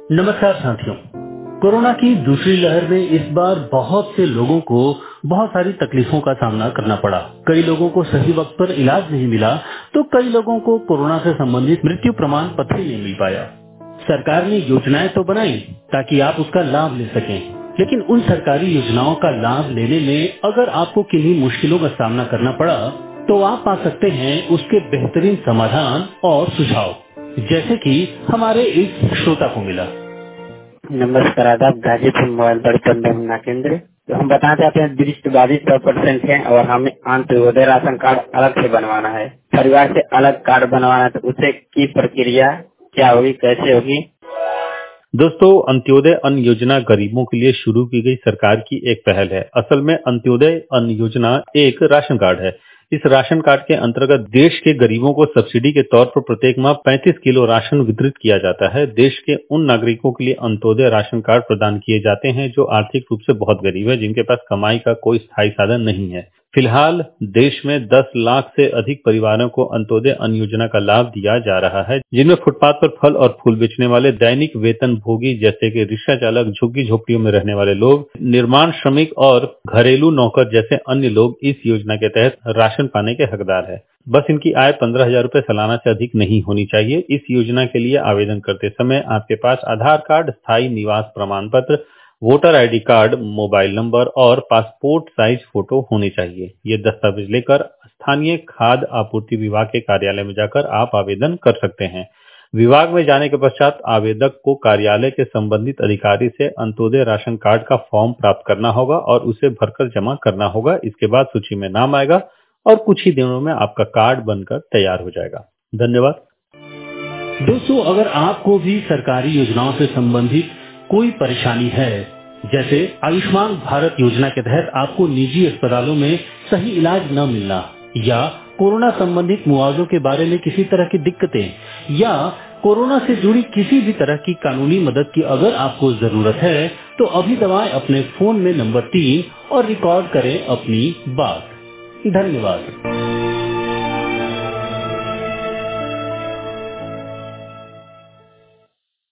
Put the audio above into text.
नमस्कार साथियों। कोरोना की दूसरी लहर में इस बार बहुत से लोगों को बहुत सारी तकलीफों का सामना करना पड़ा। कई लोगों को सही वक्त पर इलाज नहीं मिला, तो कई लोगों को कोरोना से संबंधित मृत्यु प्रमाण पत्र ही नहीं मिल पाया। सरकार ने योजनाएं तो बनाई ताकि आप उसका लाभ ले सकें, लेकिन उन सरकारी योजनाओं का लाभ लेने में अगर आपको किन्हीं मुश्किलों का सामना करना पड़ा, तो आप पा सकते हैं उसके बेहतरीन समाधान और सुझाव, जैसे कि हमारे इस श्रोता को मिला। नमस्कार, आदाब। गाजीपुर मोबाइल परिपत्र गणना केंद्र। तो हम बताना चाहते हैं दृष्टिबाधित 100% है और हमें अंत्योदय राशन कार्ड अलग से बनवाना है। परिवार से अलग कार्ड बनवाना है, तो उसे की प्रक्रिया क्या होगी, कैसे होगी? दोस्तों, अंत्योदय अन्न योजना गरीबों के लिए शुरू की गई सरकार की एक पहल है। असल में अंत्योदय अन्न योजना एक राशन कार्ड है। इस राशन कार्ड के अंतर्गत देश के गरीबों को सब्सिडी के तौर पर प्रत्येक माह 35 किलो राशन वितरित किया जाता है। देश के उन नागरिकों के लिए अंत्योदय राशन कार्ड प्रदान किए जाते हैं जो आर्थिक रूप से बहुत गरीब है, जिनके पास कमाई का कोई स्थायी साधन नहीं है। फिलहाल देश में 10 लाख से अधिक परिवारों को अंत्योदय अन्न योजना का लाभ दिया जा रहा है, जिनमें फुटपाथ पर फल और फूल बेचने वाले, दैनिक वेतन भोगी जैसे कि रिक्शा चालक, झुग्गी झोपड़ियों में रहने वाले लोग, निर्माण श्रमिक और घरेलू नौकर जैसे अन्य लोग इस योजना के तहत राशन पाने के हकदार है। बस इनकी आय 15,000 रूपये सालाना से अधिक नहीं होनी चाहिए। इस योजना के लिए आवेदन करते समय आपके पास आधार कार्ड, स्थायी निवास प्रमाण पत्र, voter ID card, mobile number और पासपोर्ट साइज फोटो होने चाहिए। ये दस्तावेज लेकर स्थानीय खाद्य आपूर्ति विभाग के कार्यालय में जाकर आप आवेदन कर सकते हैं। विभाग में जाने के पश्चात आवेदक को कार्यालय के संबंधित अधिकारी से अंत्योदय राशन कार्ड का फॉर्म प्राप्त करना होगा और उसे भरकर जमा करना होगा। इसके बाद सूची में नाम आएगा और कुछ ही दिनों में आपका कार्ड बनकर तैयार हो जाएगा। धन्यवाद। दोस्तों, अगर आपको भी सरकारी योजनाओं से संबंधित कोई परेशानी है, जैसे आयुष्मान भारत योजना के तहत आपको निजी अस्पतालों में सही इलाज न मिलना, या कोरोना संबंधित मुआवजों के बारे में किसी तरह की दिक्कतें, या कोरोना से जुड़ी किसी भी तरह की कानूनी मदद की अगर आपको जरूरत है, तो अभी दबाएं अपने फोन में नंबर 3 और रिकॉर्ड करें अपनी बात। धन्यवाद।